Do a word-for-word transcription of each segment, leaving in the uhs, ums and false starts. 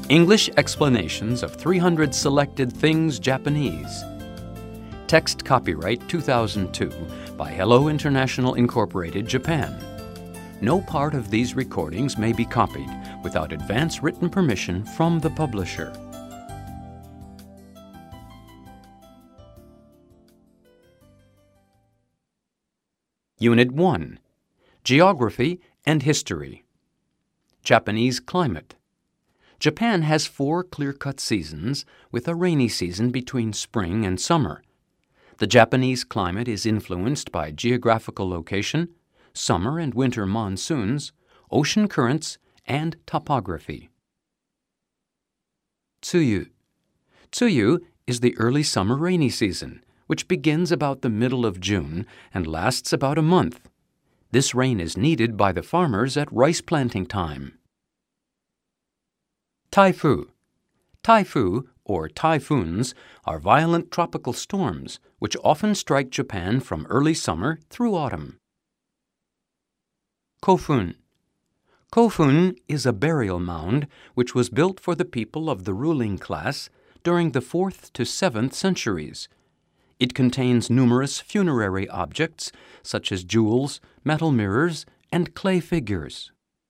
English explanations of three hundred selected things Japanese. Text copyright two thousand two by Hello International Incorporated, Japan. No part of these recordings may be copied without advance written permission from the publisher. Unit one. Geography and History. Japanese climate. Japan has four clear-cut seasons, with a rainy season between spring and summer. The Japanese climate is influenced by geographical location, summer and winter monsoons, ocean currents, and topography. Tsuyu. Tsuyu is the early summer rainy season, which begins about the middle of June and lasts about a month. This rain is needed by the farmers at rice planting time. Taifu. Taifu, or typhoons, are violent tropical storms which often strike Japan from early summer through autumn. Kofun. Kofun is a burial mound which was built for the people of the ruling class during the fourth to seventh centuries. It contains numerous funerary objects such as jewels, metal mirrors, and clay figures.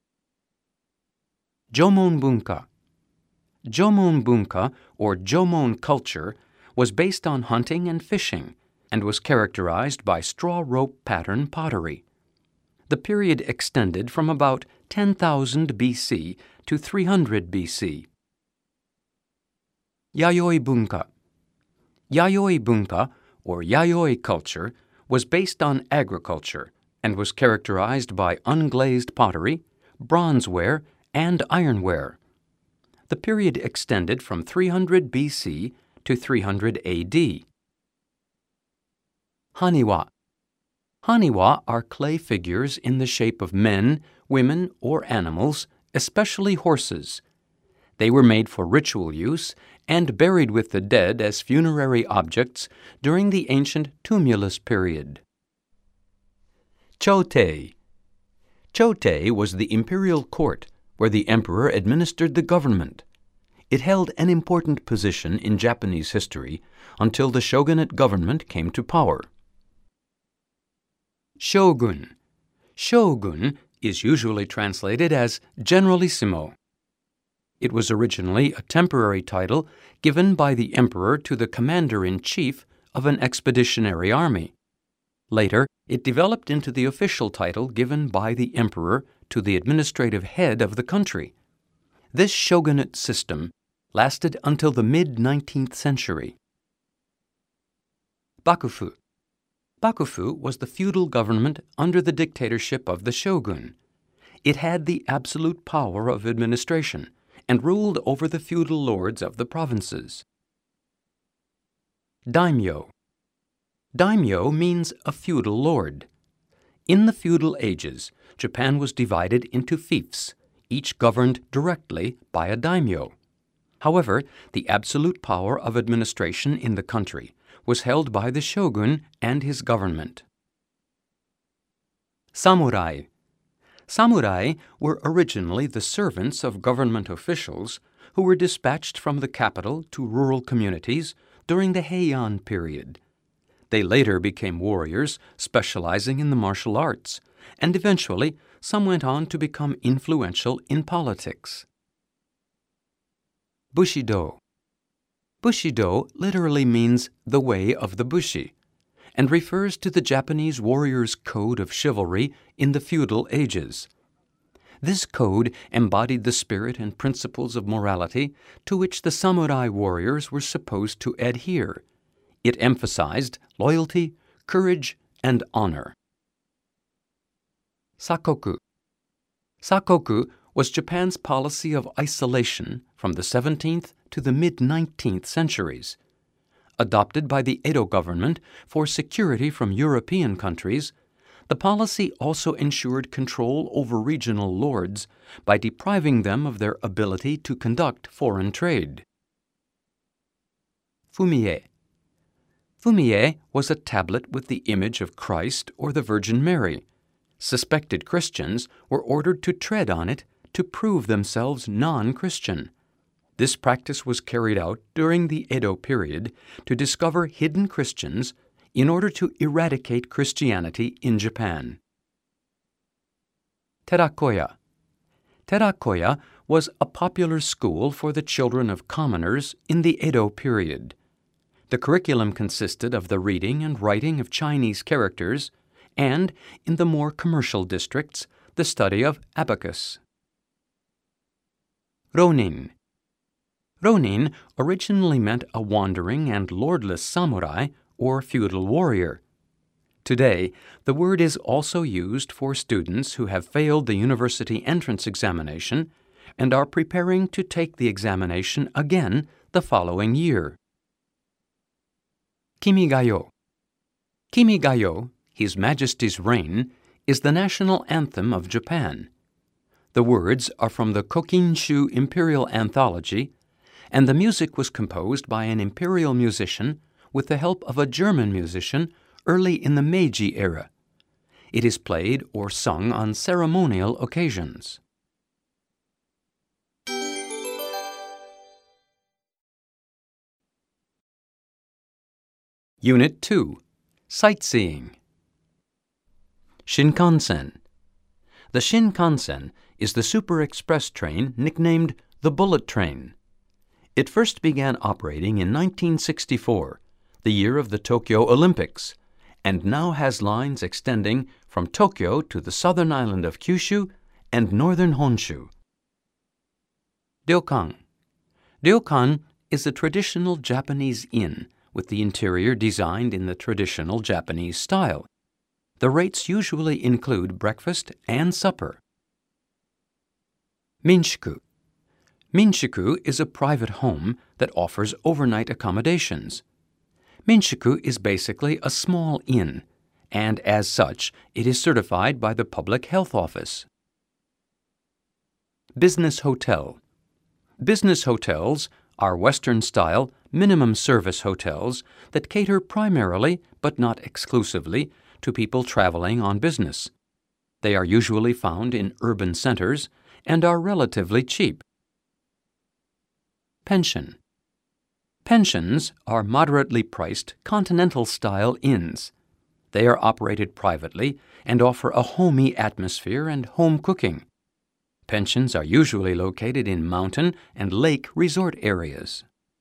Jomon Bunka. Jomon Bunka, or Jomon culture, was based on hunting and fishing and was characterized by straw rope pattern pottery. The period extended from about ten thousand B C to three hundred B C. Yayoi Bunka. Yayoi Bunka, or Yayoi culture, was based on agriculture and was characterized by unglazed pottery, bronzeware, and ironware. The period extended from three hundred B C to three hundred A D. Haniwa. Haniwa are clay figures in the shape of men, women, or animals, especially horses. They were made for ritual use and buried with the dead as funerary objects during the ancient tumulus period. Chotei. Chotei was the imperial court where the emperor administered the government. It held an important position in Japanese history until the shogunate government came to power. Shogun. Shogun is usually translated as generalissimo. It was originally a temporary title given by the emperor to the commander-in-chief of an expeditionary army. Later, it developed into the official title given by the emperor to the administrative head of the country. This shogunate system lasted until the mid-nineteenth century. Bakufu. Bakufu was the feudal government under the dictatorship of the shogun. It had the absolute power of administration and ruled over the feudal lords of the provinces. Daimyo. Daimyo means a feudal lord. In the feudal ages, Japan was divided into fiefs, each governed directly by a daimyo. However, the absolute power of administration in the country was held by the shogun and his government. Samurai. Samurai were originally the servants of government officials who were dispatched from the capital to rural communities during the Heian period. They later became warriors specializing in the martial arts, and eventually some went on to become influential in politics. Bushido. Bushido literally means the way of the bushi, and refers to the Japanese warrior's code of chivalry in the feudal ages. This code embodied the spirit and principles of morality to which the samurai warriors were supposed to adhere. It emphasized loyalty, courage, and honor. Sakoku. Sakoku was Japan's policy of isolation from the seventeenth to the mid-nineteenth centuries. Adopted by the Edo government for security from European countries, the policy also ensured control over regional lords by depriving them of their ability to conduct foreign trade. Fumie. Fumie was a tablet with the image of Christ or the Virgin Mary. Suspected Christians were ordered to tread on it to prove themselves non-Christian. This practice was carried out during the Edo period to discover hidden Christians in order to eradicate Christianity in Japan. Terakoya. Terakoya was a popular school for the children of commoners in the Edo period. The curriculum consisted of the reading and writing of Chinese characters and, in the more commercial districts, the study of abacus. Ronin. Ronin originally meant a wandering and lordless samurai or feudal warrior. Today, the word is also used for students who have failed the university entrance examination and are preparing to take the examination again the following year. Kimigayo. Kimigayo, His Majesty's Reign, is the national anthem of Japan. The words are from the Kokinshu Imperial Anthology, and the music was composed by an imperial musician with the help of a German musician early in the Meiji era. It is played or sung on ceremonial occasions. Unit two. Sightseeing. Shinkansen. The Shinkansen is the super express train nicknamed the Bullet Train. It first began operating in nineteen sixty-four, the year of the Tokyo Olympics, and now has lines extending from Tokyo to the southern island of Kyushu and northern Honshu. Ryokan. Ryokan is a traditional Japanese inn with the interior designed in the traditional Japanese style. The rates usually include breakfast and supper. Minshiku. Minshiku is a private home that offers overnight accommodations. Minshiku is basically a small inn, and as such, it is certified by the Public Health Office. Business Hotel. Business hotels are Western-style, minimum-service hotels that cater primarily, but not exclusively, to people traveling on business. They are usually found in urban centers and are relatively cheap. Pension. Pensions are moderately priced continental-style inns. They are operated privately and offer a homey atmosphere and home cooking. Pensions are usually located in mountain and lake resort areas.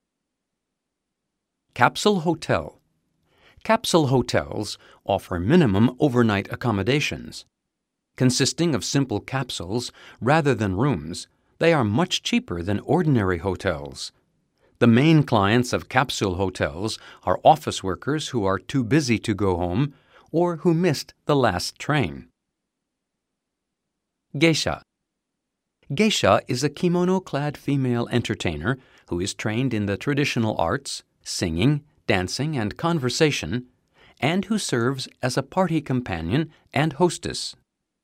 Capsule Hotel. Capsule hotels offer minimum overnight accommodations. Consisting of simple capsules rather than rooms, they are much cheaper than ordinary hotels. The main clients of capsule hotels are office workers who are too busy to go home or who missed the last train. Geisha. Geisha is a kimono-clad female entertainer who is trained in the traditional arts, singing, dancing, and conversation, and who serves as a party companion and hostess.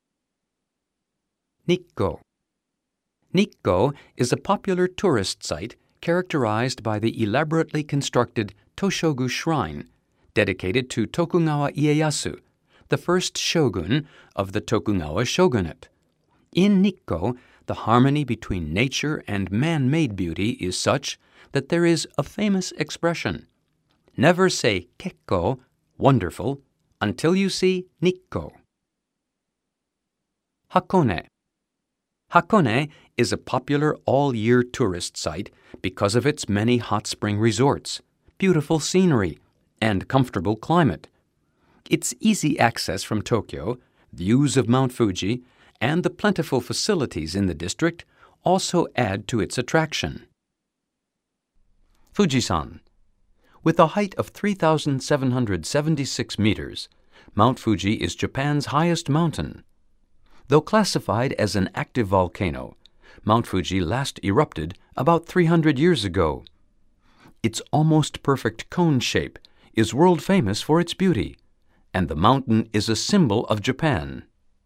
Nikko. Nikko is a popular tourist site characterized by the elaborately constructed Toshogu Shrine, dedicated to Tokugawa Ieyasu, the first shogun of the Tokugawa shogunate. In Nikko, the harmony between nature and man-made beauty is such that there is a famous expression: never say kekko, wonderful, until you see Nikko. Hakone. Hakone is a popular all-year tourist site because of its many hot spring resorts, beautiful scenery, and comfortable climate. Its easy access from Tokyo, views of Mount Fuji, and the plentiful facilities in the district also add to its attraction. Fujisan. With a height of three thousand seven hundred seventy-six meters, Mount Fuji is Japan's highest mountain. Though classified as an active volcano, Mount Fuji last erupted about three hundred years ago. Its almost perfect cone shape is world famous for its beauty, and the mountain is a symbol of Japan.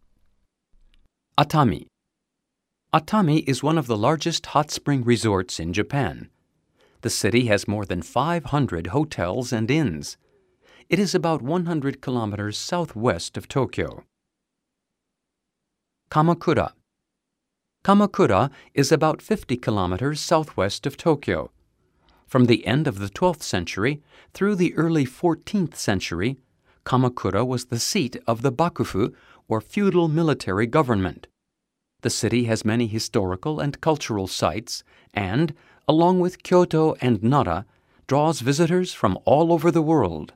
Atami. Atami is one of the largest hot spring resorts in Japan. The city has more than five hundred hotels and inns. It is about one hundred kilometers southwest of Tokyo. Kamakura. Kamakura is about fifty kilometers southwest of Tokyo. From the end of the twelfth century through the early fourteenth century, Kamakura was the seat of the Bakufu, or feudal military government. The city has many historical and cultural sites and, along with Kyoto and Nara, draws visitors from all over the world.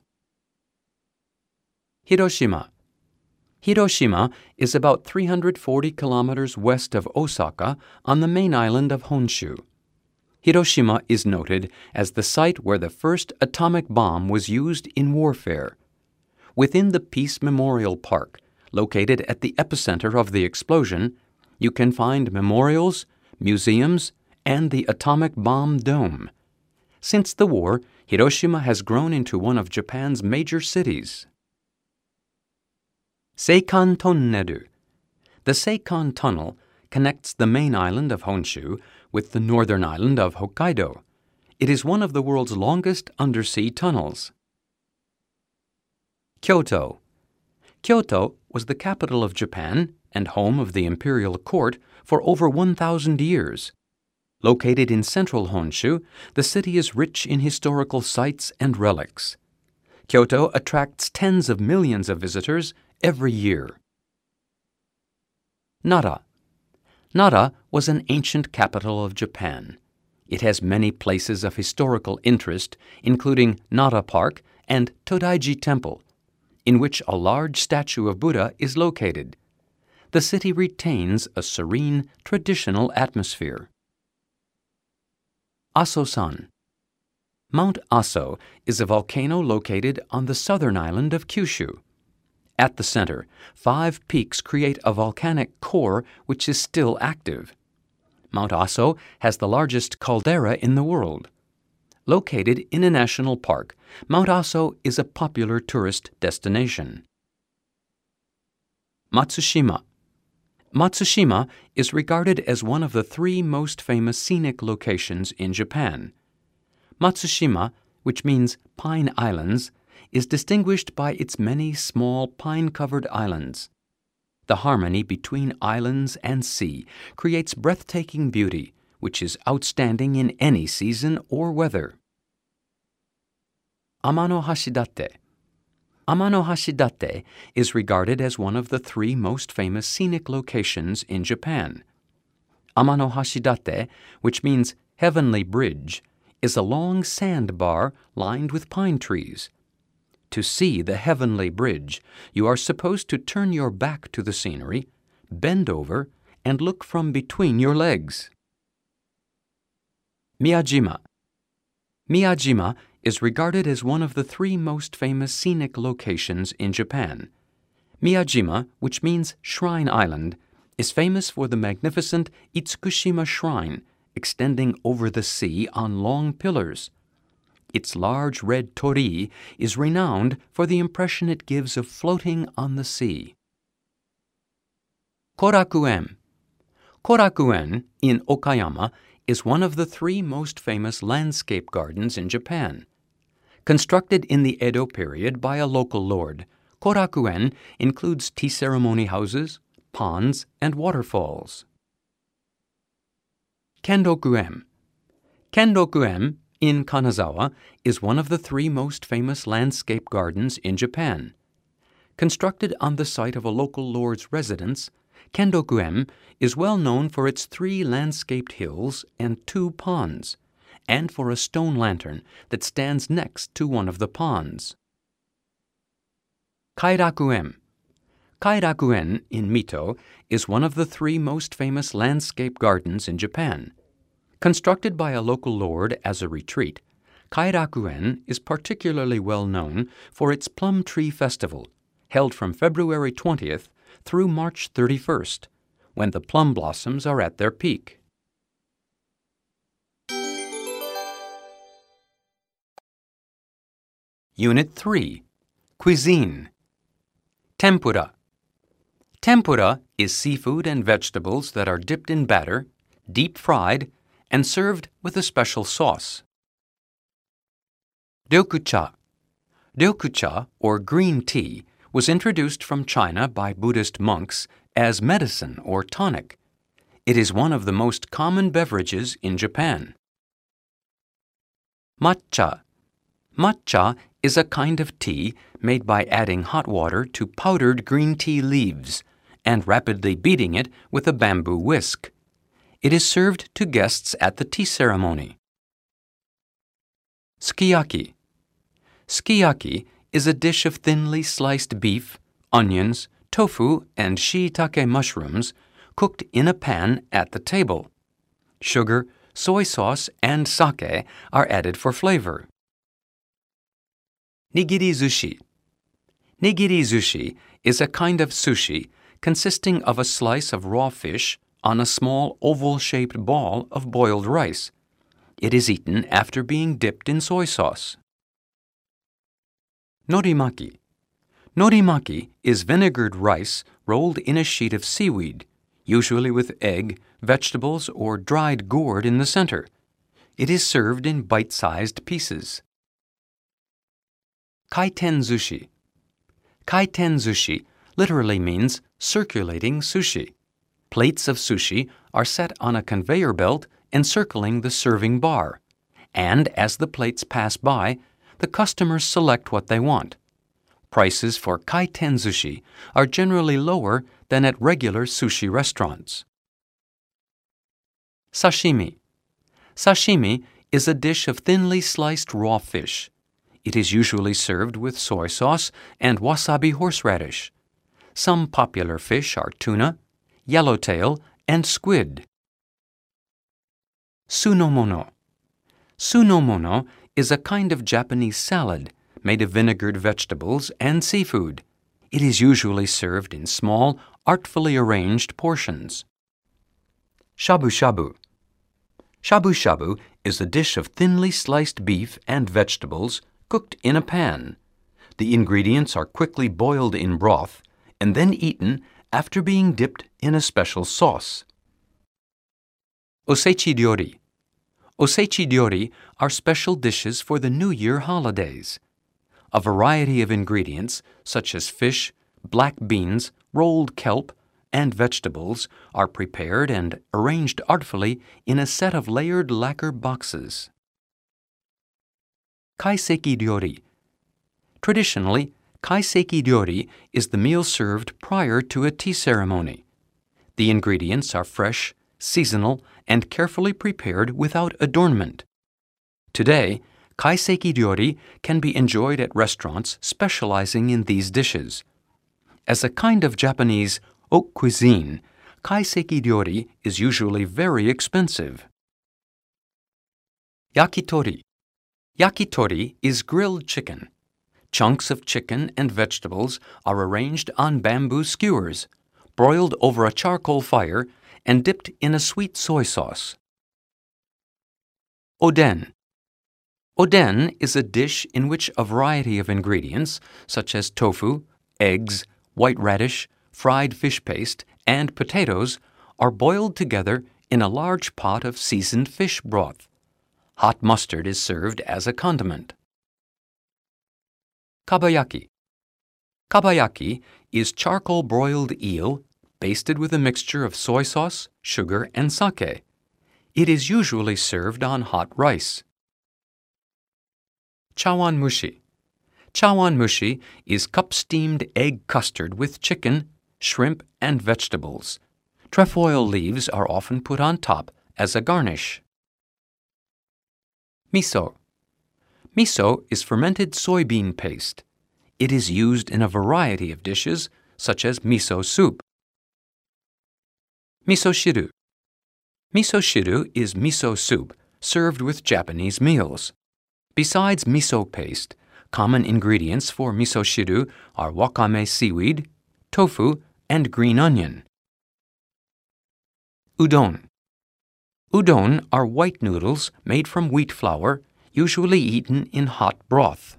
Hiroshima. Hiroshima is about three hundred forty kilometers west of Osaka on the main island of Honshu. Hiroshima is noted as the site where the first atomic bomb was used in warfare. Within the Peace Memorial Park, located at the epicenter of the explosion, you can find memorials, museums, and the atomic bomb dome. Since the war, Hiroshima has grown into one of Japan's major cities. Seikan Tonnel. The Seikan Tunnel connects the main island of Honshu with the northern island of Hokkaido. It is one of the world's longest undersea tunnels. Kyoto. Kyoto was the capital of Japan and home of the imperial court for over one thousand years. Located in central Honshu, the city is rich in historical sites and relics. Kyoto attracts tens of millions of visitors every year. Nara. Nara was an ancient capital of Japan. It has many places of historical interest, including Nara Park and Todaiji Temple, in which a large statue of Buddha is located. The city retains a serene, traditional atmosphere. Asosan. Mount Aso is a volcano located on the southern island of Kyushu. At the center, five peaks create a volcanic core which is still active. Mount Aso has the largest caldera in the world. Located in a national park, Mount Aso is a popular tourist destination. Matsushima. Matsushima is regarded as one of the three most famous scenic locations in Japan. Matsushima, which means Pine Islands, is distinguished by its many small pine-covered islands. The harmony between islands and sea creates breathtaking beauty, which is outstanding in any season or weather. Amano Hashidate. Amano Hashidate is regarded as one of the three most famous scenic locations in Japan. Amano Hashidate, which means heavenly bridge, is a long sandbar lined with pine trees. To see the heavenly bridge, you are supposed to turn your back to the scenery, bend over, and look from between your legs. Miyajima. Miyajima is regarded as one of the three most famous scenic locations in Japan. Miyajima, which means Shrine Island, is famous for the magnificent Itsukushima Shrine extending over the sea on long pillars. Its large red torii is renowned for the impression it gives of floating on the sea. Korakuen. Korakuen in Okayama is one of the three most famous landscape gardens in Japan. Constructed in the Edo period by a local lord, Korakuen includes tea ceremony houses, ponds, and waterfalls. Kendokuen. Kendokuen in Kanazawa is one of the three most famous landscape gardens in Japan. Constructed on the site of a local lord's residence, Kendokuen is well known for its three landscaped hills and two ponds, and for a stone lantern that stands next to one of the ponds. Kairakuen. Kairakuen in Mito is one of the three most famous landscape gardens in Japan. Constructed by a local lord as a retreat, Kairakuen is particularly well known for its Plum Tree Festival, held from February twentieth through March thirty-first, when the plum blossoms are at their peak. Unit three. Cuisine. Tempura. Tempura is seafood and vegetables that are dipped in batter, deep-fried, and served with a special sauce. Ryokucha. Ryokucha, or green tea, was introduced from China by Buddhist monks as medicine or tonic. It is one of the most common beverages in Japan. Matcha. Matcha is a kind of tea made by adding hot water to powdered green tea leaves and rapidly beating it with a bamboo whisk. It is served to guests at the tea ceremony. Sukiyaki. Sukiyaki is a dish of thinly sliced beef, onions, tofu, and shiitake mushrooms cooked in a pan at the table. Sugar, soy sauce, and sake are added for flavor. Nigiri zushi. Nigiri zushi is a kind of sushi consisting of a slice of raw fish on a small oval-shaped ball of boiled rice. It is eaten after being dipped in soy sauce. Norimaki. Norimaki is vinegared rice rolled in a sheet of seaweed, usually with egg, vegetables, or dried gourd in the center. It is served in bite-sized pieces. Kaiten zushi. Kaiten zushi literally means circulating sushi. Plates of sushi are set on a conveyor belt encircling the serving bar, and as the plates pass by, the customers select what they want. Prices for kaiten sushi are generally lower than at regular sushi restaurants. Sashimi. Sashimi is a dish of thinly sliced raw fish. It is usually served with soy sauce and wasabi horseradish. Some popular fish are tuna, yellowtail, and squid. Sunomono. Sunomono is a kind of Japanese salad made of vinegared vegetables and seafood. It is usually served in small, artfully arranged portions. Shabu shabu. Shabu shabu is a dish of thinly sliced beef and vegetables cooked in a pan. The ingredients are quickly boiled in broth and then eaten after being dipped in a special sauce. Osechi ryori. Osechi ryori are special dishes for the New Year holidays. A variety of ingredients, such as fish, black beans, rolled kelp, and vegetables, are prepared and arranged artfully in a set of layered lacquer boxes. Kaiseki ryori. Traditionally, kaiseki ryori is the meal served prior to a tea ceremony. The ingredients are fresh, seasonal, and carefully prepared without adornment. Today, kaiseki ryori can be enjoyed at restaurants specializing in these dishes. As a kind of Japanese haute cuisine, kaiseki ryori is usually very expensive. Yakitori. Yakitori is grilled chicken. Chunks of chicken and vegetables are arranged on bamboo skewers, broiled over a charcoal fire, and dipped in a sweet soy sauce. Oden. Oden is a dish in which a variety of ingredients, such as tofu, eggs, white radish, fried fish paste, and potatoes, are boiled together in a large pot of seasoned fish broth. Hot mustard is served as a condiment. Kabayaki. Kabayaki is charcoal broiled eel basted with a mixture of soy sauce, sugar, and sake. It is usually served on hot rice. Chawanmushi. Chawanmushi is cup-steamed egg custard with chicken, shrimp, and vegetables. Trefoil leaves are often put on top as a garnish. Miso. Miso is fermented soybean paste. It is used in a variety of dishes, such as miso soup. Miso shiru. Miso shiru is miso soup served with Japanese meals. Besides miso paste, common ingredients for miso shiru are wakame seaweed, tofu, and green onion. Udon. Udon are white noodles made from wheat flour, usually eaten in hot broth.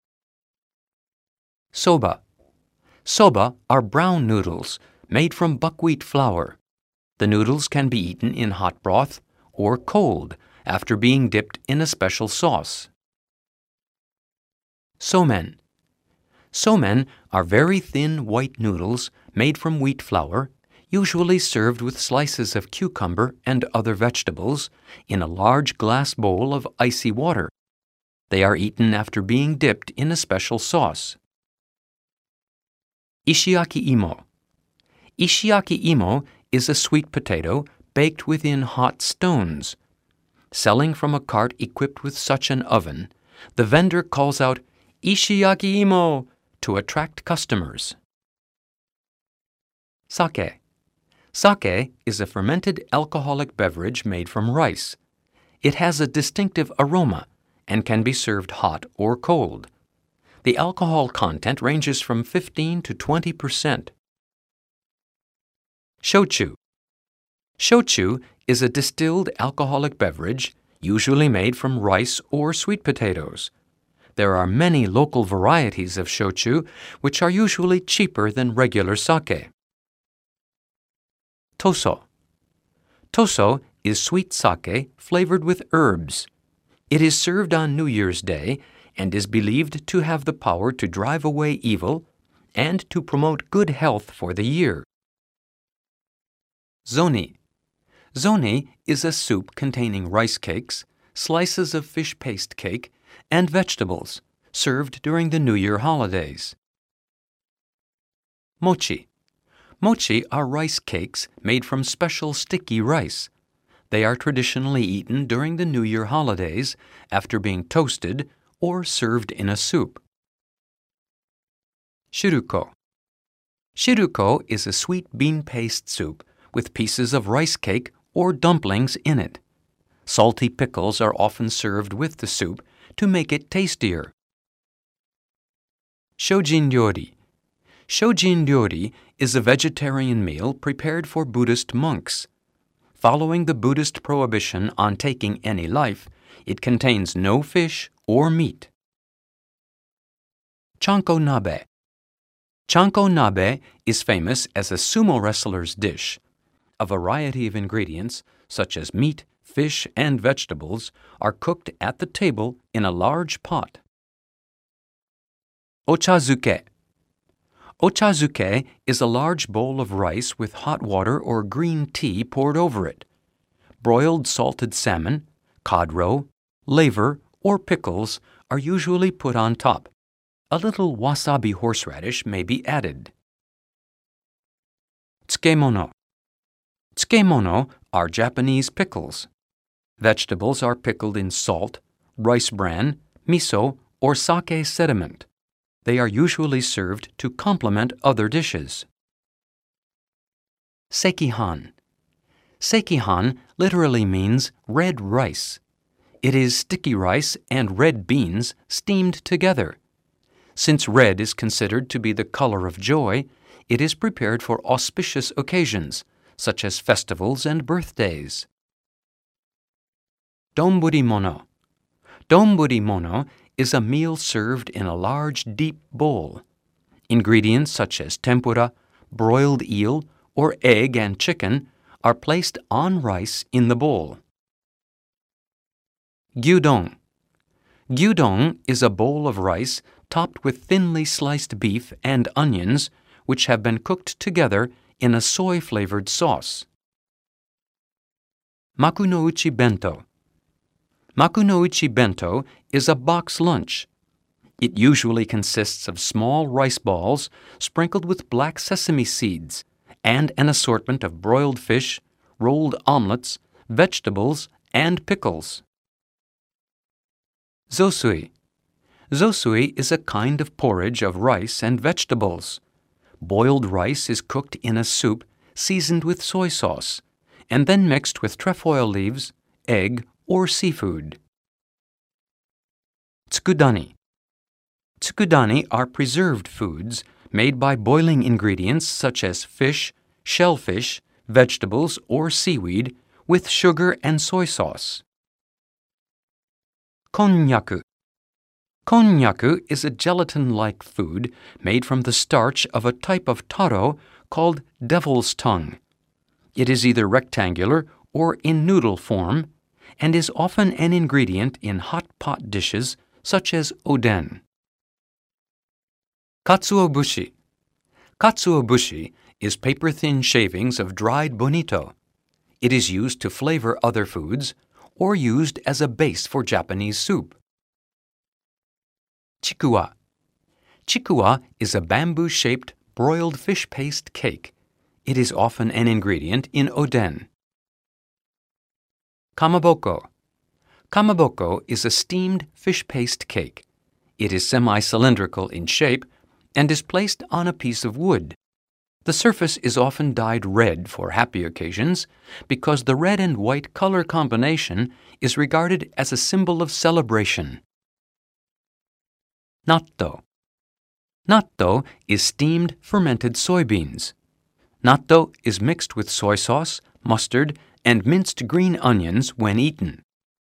Soba. Soba are brown noodles made from buckwheat flour. The noodles can be eaten in hot broth or cold after being dipped in a special sauce. Somen. Somen are very thin white noodles made from wheat flour, usually served with slices of cucumber and other vegetables in a large glass bowl of icy water. They are eaten after being dipped in a special sauce. Ishiaki imo. Ishiaki imo is a sweet potato baked within hot stones. Selling from a cart equipped with such an oven, the vendor calls out "Ishiaki imo" to attract customers. Sake. Sake is a fermented alcoholic beverage made from rice. It has a distinctive aroma and can be served hot or cold. The alcohol content ranges from fifteen to twenty percent. Shochu. Shochu is a distilled alcoholic beverage usually made from rice or sweet potatoes. There are many local varieties of shochu which are usually cheaper than regular sake. Toso. Toso is sweet sake flavored with herbs. It is served on New Year's Day and is believed to have the power to drive away evil and to promote good health for the year. Zoni. Zoni is a soup containing rice cakes, slices of fish paste cake, and vegetables, served during the New Year holidays. Mochi. Mochi are rice cakes made from special sticky rice. They are traditionally eaten during the New Year holidays after being toasted or served in a soup. Shiruko. Shiruko is a sweet bean paste soup with pieces of rice cake or dumplings in it. Salty pickles are often served with the soup to make it tastier. Shojin ryori. Shojin ryori is a vegetarian meal prepared for Buddhist monks. Following the Buddhist prohibition on taking any life, it contains no fish or meat. Chanko nabe. Chanko nabe is famous as a sumo wrestler's dish. A variety of ingredients, such as meat, fish, and vegetables, are cooked at the table in a large pot. Ochazuke. Ochazuke is a large bowl of rice with hot water or green tea poured over it. Broiled salted salmon, cod roe, laver, or pickles are usually put on top. A little wasabi horseradish may be added. Tsukemono. Tsukemono are Japanese pickles. Vegetables are pickled in salt, rice bran, miso, or sake sediment. They are usually served to complement other dishes. Sekihan. Sekihan literally means red rice. It is sticky rice and red beans steamed together. Since red is considered to be the color of joy, it is prepared for auspicious occasions, such as festivals and birthdays. Donburi mono. Donburi mono is a meal served in a large, deep bowl. Ingredients such as tempura, broiled eel, or egg and chicken are placed on rice in the bowl. Gyudon. Gyudon is a bowl of rice topped with thinly sliced beef and onions, which have been cooked together in a soy-flavored sauce. Makunouchi bento. Makunouchi bento is a box lunch. It usually consists of small rice balls sprinkled with black sesame seeds and an assortment of broiled fish, rolled omelets, vegetables, and pickles. Zosui. Zosui is a kind of porridge of rice and vegetables. Boiled rice is cooked in a soup seasoned with soy sauce and then mixed with trefoil leaves, egg, or seafood. Tsukudani. Tsukudani are preserved foods made by boiling ingredients such as fish, shellfish, vegetables, or seaweed with sugar and soy sauce. Konnyaku. Konnyaku is a gelatin-like food made from the starch of a type of taro called devil's tongue. It is either rectangular or in noodle form and is often an ingredient in hot pot dishes such as oden. Katsuobushi. Katsuobushi is paper-thin shavings of dried bonito. It is used to flavor other foods or used as a base for Japanese soup. Chikuwa. Chikuwa is a bamboo-shaped broiled fish paste cake. It is often an ingredient in oden. Kamaboko. Kamaboko is a steamed fish paste cake. It is semi-cylindrical in shape and is placed on a piece of wood. The surface is often dyed red for happy occasions because the red and white color combination is regarded as a symbol of celebration. Natto. Natto is steamed fermented soybeans. Natto is mixed with soy sauce, mustard, and minced green onions when eaten.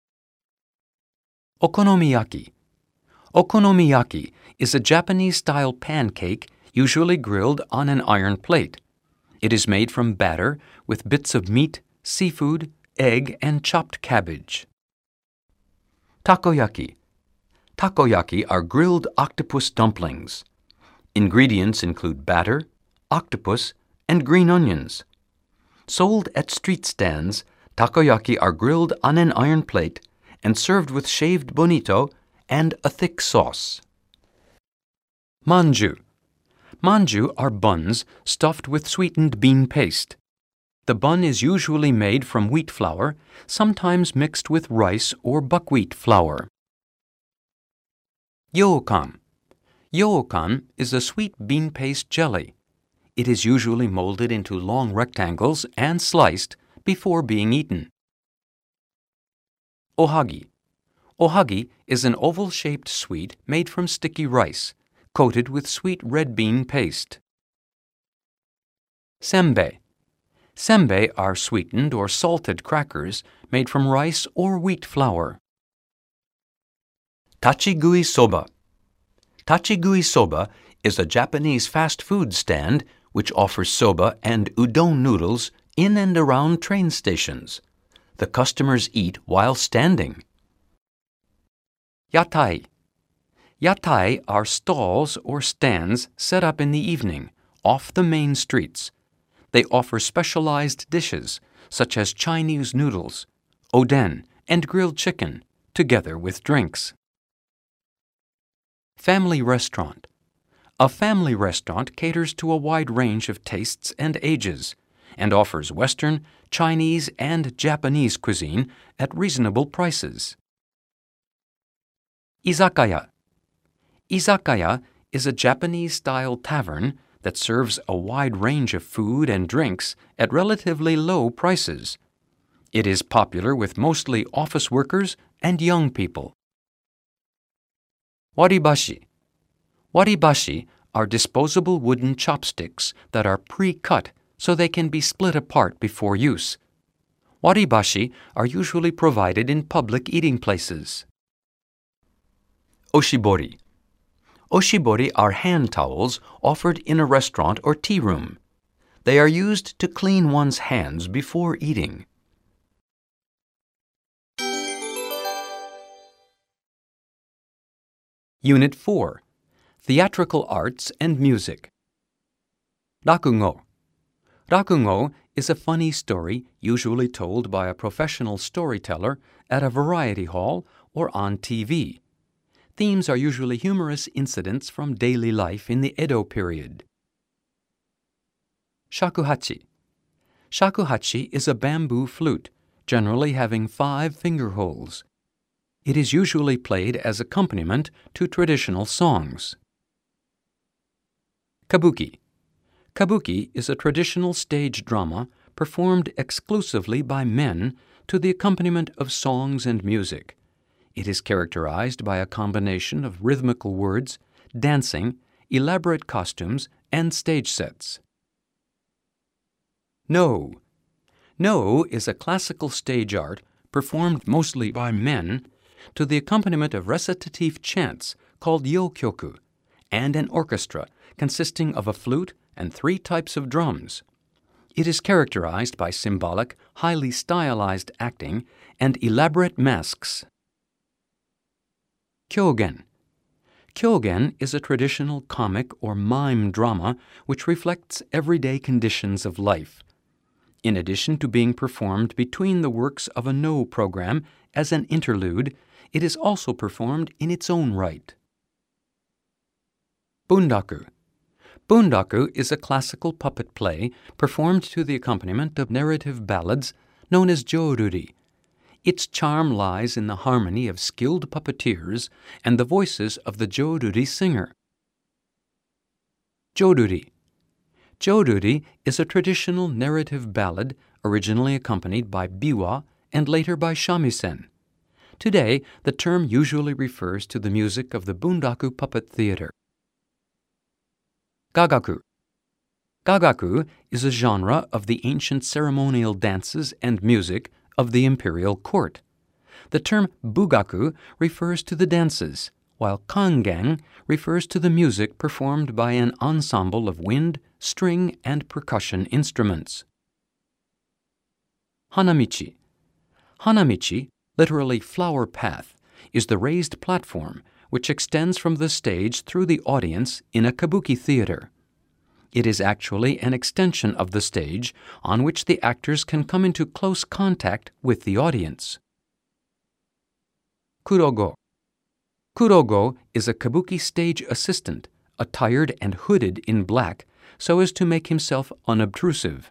Okonomiyaki. Okonomiyaki is a Japanese-style pancake usually grilled on an iron plate. It is made from batter with bits of meat, seafood, egg, and chopped cabbage. Takoyaki. Takoyaki are grilled octopus dumplings. Ingredients include batter, octopus, and green onions. Sold at street stands, takoyaki are grilled on an iron plate and served with shaved bonito and a thick sauce. Manju. Manju are buns stuffed with sweetened bean paste. The bun is usually made from wheat flour, sometimes mixed with rice or buckwheat flour. Yokan. Yokan is a sweet bean paste jelly. It is usually molded into long rectangles and sliced before being eaten. Ohagi. Ohagi is an oval-shaped sweet made from sticky rice, coated with sweet red bean paste. Senbei. Senbei are sweetened or salted crackers made from rice or wheat flour. Tachigui soba. Tachigui soba is a Japanese fast food stand which offers soba and udon noodles in and around train stations. The customers eat while standing. Yatai. Yatai are stalls or stands set up in the evening, off the main streets. They offer specialized dishes, such as Chinese noodles, oden, and grilled chicken, together with drinks. Family restaurant. A family restaurant caters to a wide range of tastes and ages, and offers Western, Chinese, and Japanese cuisine at reasonable prices. Izakaya. Izakaya is a Japanese-style tavern that serves a wide range of food and drinks at relatively low prices. It is popular with mostly office workers and young people. Waribashi. Waribashi are disposable wooden chopsticks that are pre-cut so they can be split apart before use. Waribashi are usually provided in public eating places. Oshibori. Oshibori are hand towels offered in a restaurant or tea room. They are used to clean one's hands before eating. Unit four. Theatrical Arts and Music. Rakugo. Rakugo is a funny story usually told by a professional storyteller at a variety hall or on T V. Themes are usually humorous incidents from daily life in the Edo period. Shakuhachi. Shakuhachi is a bamboo flute, generally having five finger holes. It is usually played as accompaniment to traditional songs. Kabuki. Kabuki is a traditional stage drama performed exclusively by men to the accompaniment of songs and music. It is characterized by a combination of rhythmical words, dancing, elaborate costumes, and stage sets. No. No is a classical stage art performed mostly by men to the accompaniment of recitative chants called yokyoku, and an orchestra consisting of a flute and three types of drums. It is characterized by symbolic, highly stylized acting and elaborate masks. Kyogen. Kyogen is a traditional comic or mime drama which reflects everyday conditions of life. In addition to being performed between the works of a Noh program as an interlude, it is also performed in its own right. Bunraku. Bunraku is a classical puppet play performed to the accompaniment of narrative ballads known as jōruri. Its charm lies in the harmony of skilled puppeteers and the voices of the jōruri singer. Jōruri. Jōruri is a traditional narrative ballad originally accompanied by biwa and later by shamisen. Today, the term usually refers to the music of the Bunraku Puppet Theater. Gagaku. Gagaku is a genre of the ancient ceremonial dances and music of the imperial court. The term bugaku refers to the dances, while kangen refers to the music performed by an ensemble of wind, string, and percussion instruments. Hanamichi. Hanamichi, literally flower path, is the raised platform which extends from the stage through the audience in a kabuki theater. It is actually an extension of the stage on which the actors can come into close contact with the audience. Kurogo. Kurogo is a kabuki stage assistant, attired and hooded in black so as to make himself unobtrusive.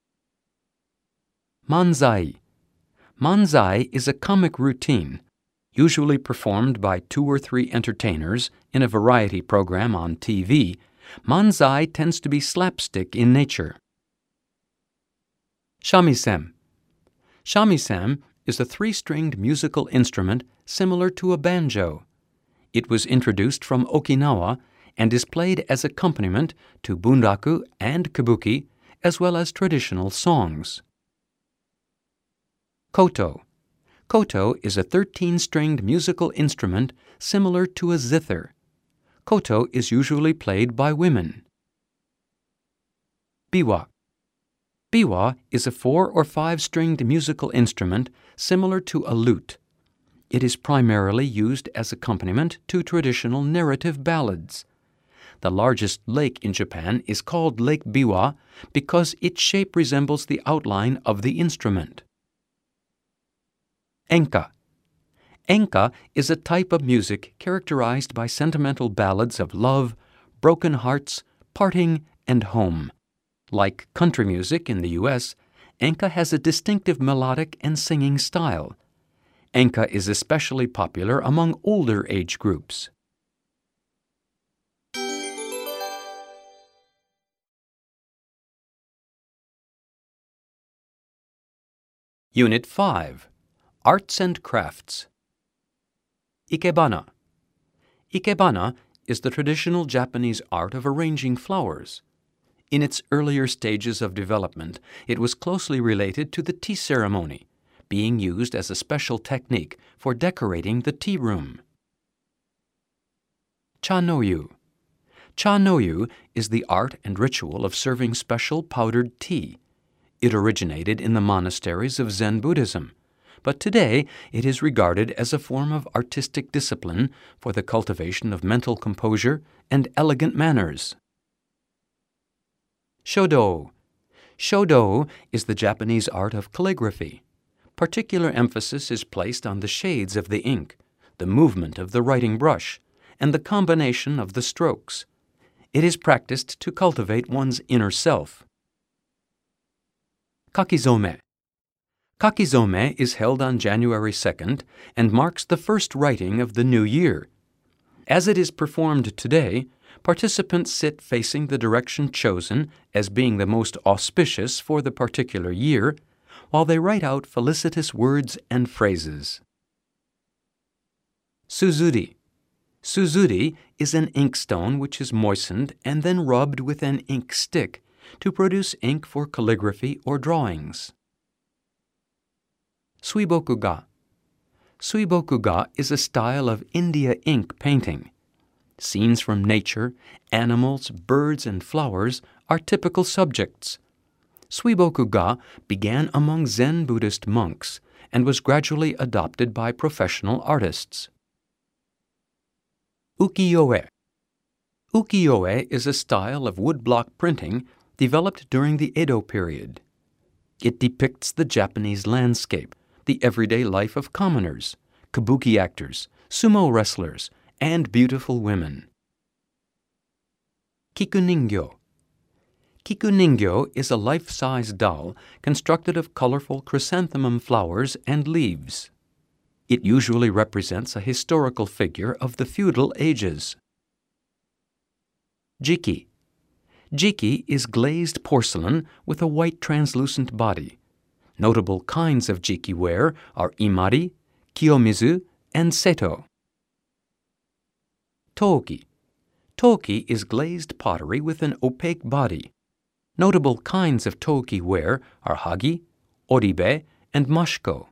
Manzai. Manzai is a comic routine, usually performed by two or three entertainers in a variety program on T V. Manzai tends to be slapstick in nature. Shamisen. Shamisen is a three-stringed musical instrument similar to a banjo. It was introduced from Okinawa and is played as accompaniment to bunraku and kabuki, as well as traditional songs. Koto. Koto is a thirteen-stringed musical instrument similar to a zither. Koto is usually played by women. Biwa. Biwa is a four- or five-stringed musical instrument similar to a lute. It is primarily used as accompaniment to traditional narrative ballads. The largest lake in Japan is called Lake Biwa because its shape resembles the outline of the instrument. Enka. Enka is a type of music characterized by sentimental ballads of love, broken hearts, parting, and home. Like country music in the U S, enka has a distinctive melodic and singing style. Enka is especially popular among older age groups. Unit five. Arts and Crafts. Ikebana. Ikebana is the traditional Japanese art of arranging flowers. In its earlier stages of development, it was closely related to the tea ceremony, being used as a special technique for decorating the tea room. Cha-no-yu. Cha-no-yu is the art and ritual of serving special powdered tea. It originated in the monasteries of Zen Buddhism, but today it is regarded as a form of artistic discipline for the cultivation of mental composure and elegant manners. Shodo. Shodo is the Japanese art of calligraphy. Particular emphasis is placed on the shades of the ink, the movement of the writing brush, and the combination of the strokes. It is practiced to cultivate one's inner self. Kakizome. Kakizome is held on January second and marks the first writing of the new year. As it is performed today, participants sit facing the direction chosen as being the most auspicious for the particular year, while they write out felicitous words and phrases. Suzuri. Suzuri is an inkstone which is moistened and then rubbed with an ink stick to produce ink for calligraphy or drawings. Suibokuga. Suibokuga is a style of India ink painting. Scenes from nature, animals, birds, and flowers are typical subjects. Suibokuga began among Zen Buddhist monks and was gradually adopted by professional artists. Ukiyo-e. Ukiyo-e is a style of woodblock printing developed during the Edo period. It depicts the Japanese landscape, the everyday life of commoners, kabuki actors, sumo wrestlers, and beautiful women. Kiku-ningyo. Kiku-ningyo is a life-size doll constructed of colorful chrysanthemum flowers and leaves. It usually represents a historical figure of the feudal ages. Jiki. Jiki is glazed porcelain with a white translucent body. Notable kinds of jiki ware are imari, kiyomizu, and seto. Toki. Toki is glazed pottery with an opaque body. Notable kinds of toki ware are hagi, oribe, and mashiko.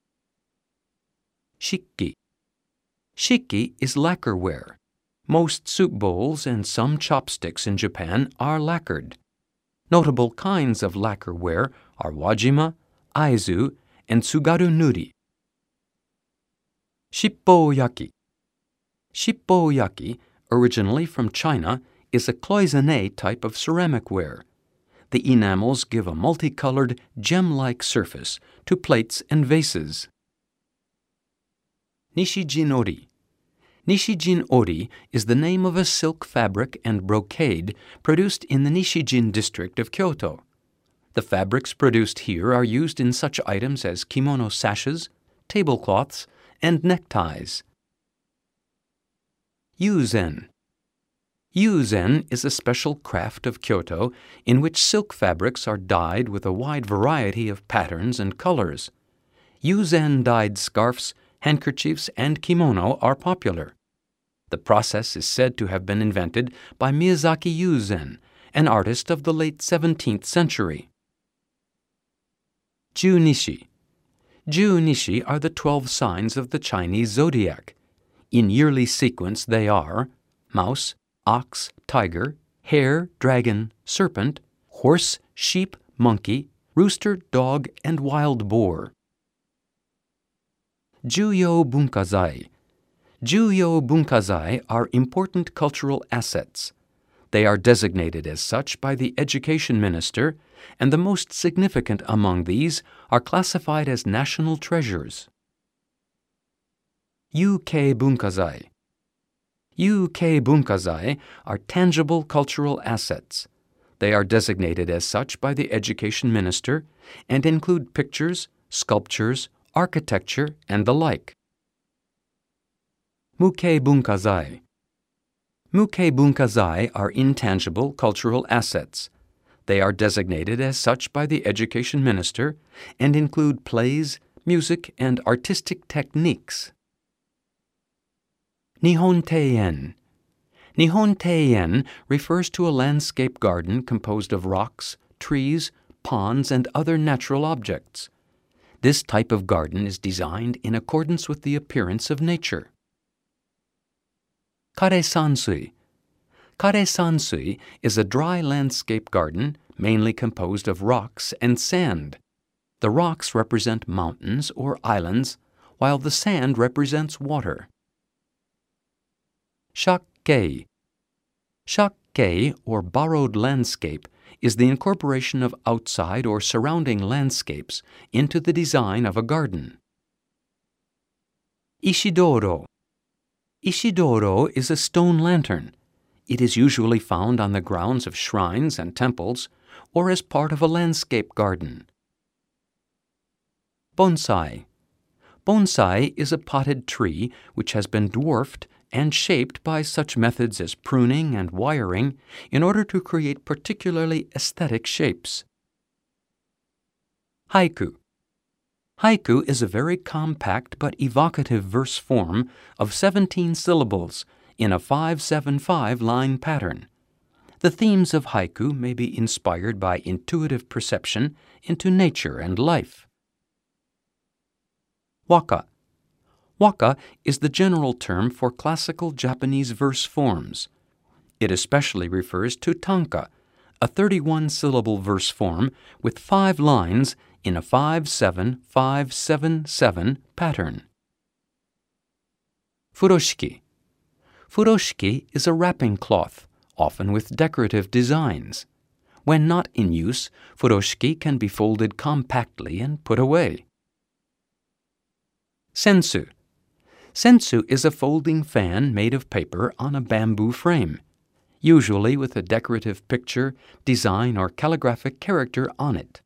Shikki. Shikki is lacquerware. Most soup bowls and some chopsticks in Japan are lacquered. Notable kinds of lacquerware are wajima, aizu, and tsugaru nuri. Shippo-yaki. Shippo-yaki, originally from China, is a cloisonné type of ceramic ware. The enamels give a multicolored, gem-like surface to plates and vases. Nishijin-ori. Nishijin-ori is the name of a silk fabric and brocade produced in the Nishijin district of Kyoto. The fabrics produced here are used in such items as kimono sashes, tablecloths, and neckties. Yuzen. Yuzen is a special craft of Kyoto in which silk fabrics are dyed with a wide variety of patterns and colors. Yuzen-dyed scarves, handkerchiefs, and kimono are popular. The process is said to have been invented by Miyazaki Yuzen, an artist of the late seventeenth century. Ju-nishi. Ju-nishi are the twelve signs of the Chinese zodiac. In yearly sequence they are mouse, ox, tiger, hare, dragon, serpent, horse, sheep, monkey, rooster, dog, and wild boar. Juyo Bunkazai. Juyo Bunkazai are important cultural assets. They are designated as such by the Education Minister, and the most significant among these are classified as national treasures. Yukei Bunkazai. Yukei Bunkazai are tangible cultural assets. They are designated as such by the Education Minister and include pictures, sculptures, architecture, and the like. Mukei Bunkazai. Mukei Bunkazai are intangible cultural assets. They are designated as such by the Education Minister and include plays, music, and artistic techniques. Nihon Teien. Nihon Teien refers to a landscape garden composed of rocks, trees, ponds, and other natural objects. This type of garden is designed in accordance with the appearance of nature. Kare Sansui. Kare Sansui is a dry landscape garden mainly composed of rocks and sand. The rocks represent mountains or islands, while the sand represents water. Shakkei. Shakkei, or borrowed landscape, is the incorporation of outside or surrounding landscapes into the design of a garden. Ishidoro. Ishidoro is a stone lantern. It is usually found on the grounds of shrines and temples or as part of a landscape garden. Bonsai. Bonsai is a potted tree which has been dwarfed and shaped by such methods as pruning and wiring in order to create particularly aesthetic shapes. Haiku. Haiku is a very compact but evocative verse form of seventeen syllables in a five seven five line pattern. The themes of haiku may be inspired by intuitive perception into nature and life. Waka. Waka is the general term for classical Japanese verse forms. It especially refers to tanka, a thirty-one syllable verse form with five lines in a five seven five seven seven pattern. Furoshiki. Furoshiki is a wrapping cloth, often with decorative designs. When not in use, furoshiki can be folded compactly and put away. Sensu. Sensu is a folding fan made of paper on a bamboo frame, usually with a decorative picture, design, or calligraphic character on it.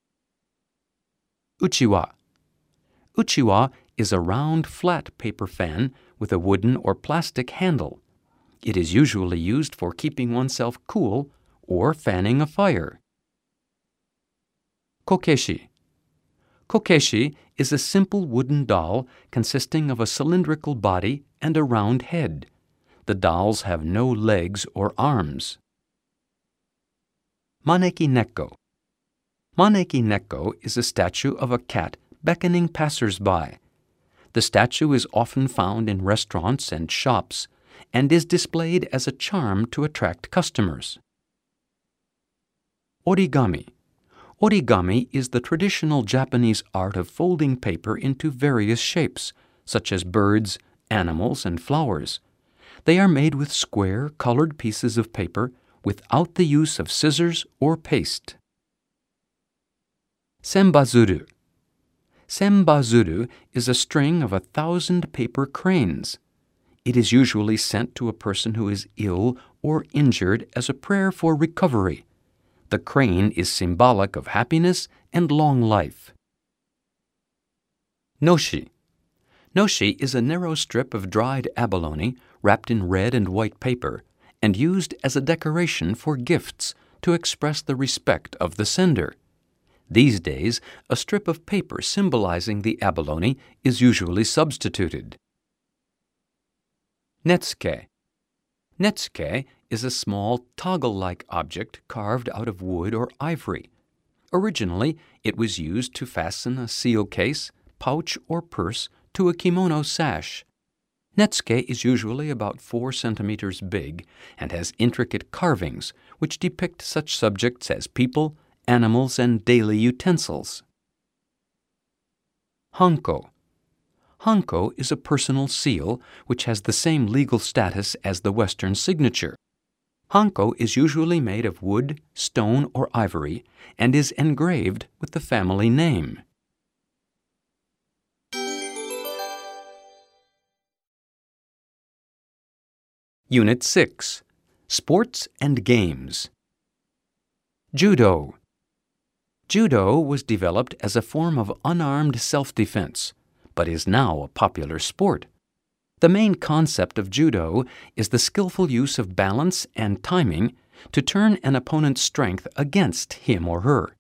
Uchiwa. Uchiwa is a round, flat paper fan with a wooden or plastic handle. It is usually used for keeping oneself cool or fanning a fire. Kokeshi. Kokeshi is a simple wooden doll consisting of a cylindrical body and a round head. The dolls have no legs or arms. Maneki neko. Maneki neko is a statue of a cat beckoning passers-by. The statue is often found in restaurants and shops and is displayed as a charm to attract customers. Origami. Origami is the traditional Japanese art of folding paper into various shapes, such as birds, animals, and flowers. They are made with square, colored pieces of paper without the use of scissors or paste. Sembazuru. Sembazuru is a string of a thousand paper cranes. It is usually sent to a person who is ill or injured as a prayer for recovery. The crane is symbolic of happiness and long life. Noshi. Noshi is a narrow strip of dried abalone wrapped in red and white paper and used as a decoration for gifts to express the respect of the sender. These days, a strip of paper symbolizing the abalone is usually substituted. Netsuke. Netsuke is a small toggle-like object carved out of wood or ivory. Originally, it was used to fasten a seal case, pouch, or purse to a kimono sash. Netsuke is usually about four centimeters big and has intricate carvings which depict such subjects as people, animals, and daily utensils. Hanko. Hanko is a personal seal which has the same legal status as the Western signature. Hanko is usually made of wood, stone, or ivory and is engraved with the family name. Unit six. Sports and Games. Judo. Judo was developed as a form of unarmed self-defense, but is now a popular sport. The main concept of judo is the skillful use of balance and timing to turn an opponent's strength against him or her.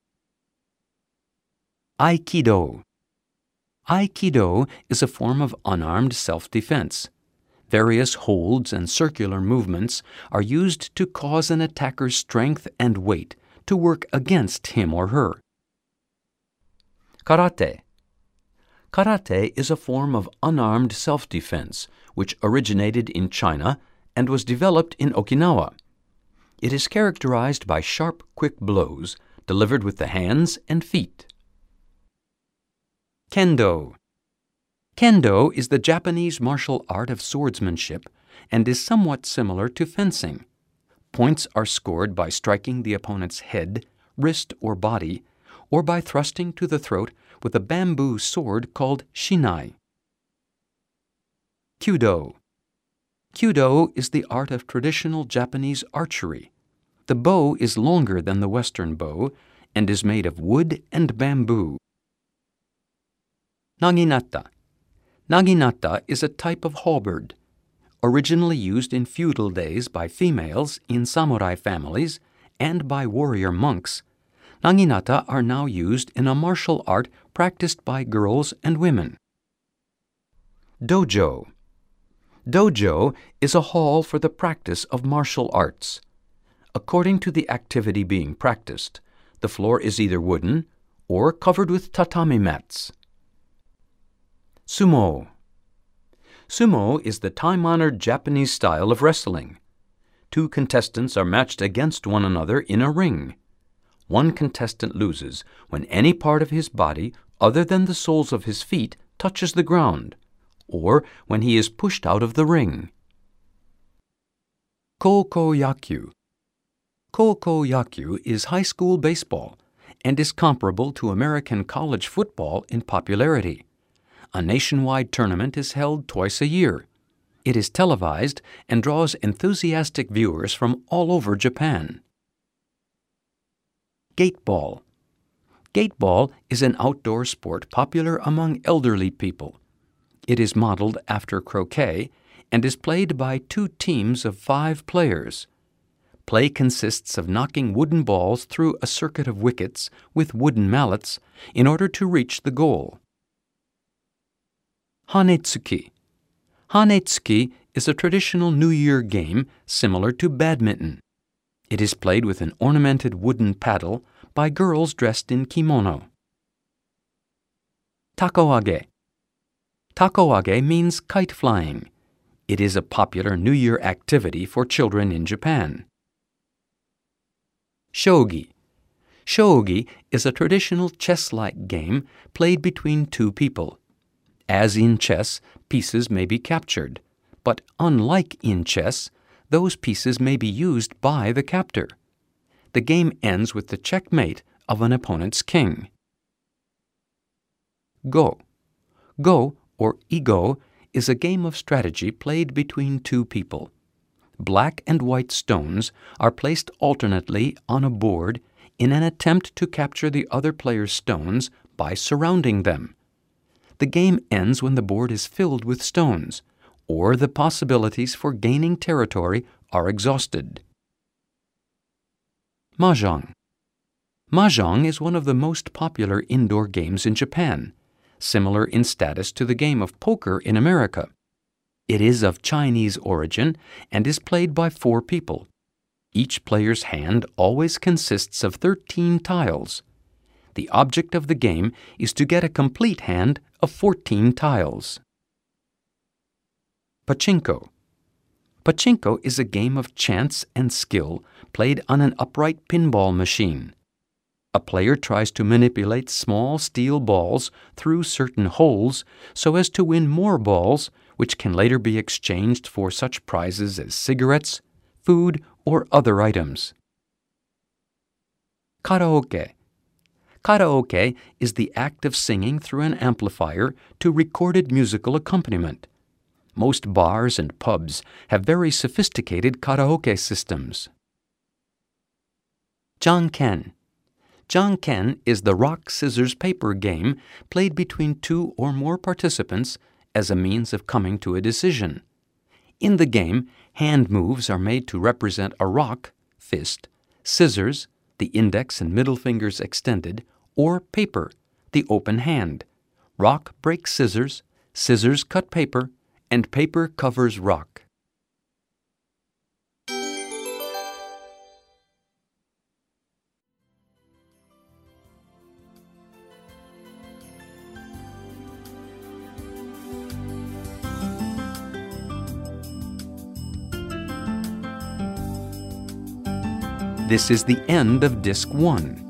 Aikido. Aikido is a form of unarmed self-defense. Various holds and circular movements are used to cause an attacker's strength and weight to work against him or her. Karate. Karate is a form of unarmed self-defense which originated in China and was developed in Okinawa. It is characterized by sharp, quick blows delivered with the hands and feet. Kendo. Kendo is the Japanese martial art of swordsmanship and is somewhat similar to fencing. Points are scored by striking the opponent's head, wrist, or body, or by thrusting to the throat with a bamboo sword called shinai. Kyudo. Kyudo is the art of traditional Japanese archery. The bow is longer than the Western bow and is made of wood and bamboo. Naginata. Naginata is a type of halberd. Originally used in feudal days by females in samurai families and by warrior monks, naginata are now used in a martial art practiced by girls and women. Dojo. Dojo is a hall for the practice of martial arts. According to the activity being practiced, the floor is either wooden or covered with tatami mats. Sumo. Sumo is the time-honored Japanese style of wrestling. Two contestants are matched against one another in a ring. One contestant loses when any part of his body other than the soles of his feet touches the ground, or when he is pushed out of the ring. Koukou Yakyu. Koukou Yakyu is high school baseball and is comparable to American college football in popularity. A nationwide tournament is held twice a year. It is televised and draws enthusiastic viewers from all over Japan. Gateball. Gateball is an outdoor sport popular among elderly people. It is modeled after croquet and is played by two teams of five players. Play consists of knocking wooden balls through a circuit of wickets with wooden mallets in order to reach the goal. Hanetsuki. Hanetsuki is a traditional New Year game similar to badminton. It is played with an ornamented wooden paddle by girls dressed in kimono. Takoage. Takoage means kite flying. It is a popular New Year activity for children in Japan. Shogi. Shogi is a traditional chess-like game played between two people. As in chess, pieces may be captured, but unlike in chess, those pieces may be used by the captor. The game ends with the checkmate of an opponent's king. Go. Go, or Ego, is a game of strategy played between two people. Black and white stones are placed alternately on a board in an attempt to capture the other player's stones by surrounding them. The game ends when the board is filled with stones, or the possibilities for gaining territory are exhausted. Mahjong. Mahjong is one of the most popular indoor games in Japan, similar in status to the game of poker in America. It is of Chinese origin and is played by four people. Each player's hand always consists of thirteen tiles. The object of the game is to get a complete hand of fourteen tiles. Pachinko. Pachinko is a game of chance and skill played on an upright pinball machine. A player tries to manipulate small steel balls through certain holes so as to win more balls, which can later be exchanged for such prizes as cigarettes, food, or other items. Karaoke. Karaoke is the act of singing through an amplifier to recorded musical accompaniment. Most bars and pubs have very sophisticated karaoke systems. Janken. Janken is the rock, scissors, paper game played between two or more participants as a means of coming to a decision. In the game, hand moves are made to represent a rock, fist, scissors, the index and middle fingers extended, or paper, the open hand. Rock breaks scissors, scissors cut paper, and paper covers rock. This is the end of Disc one.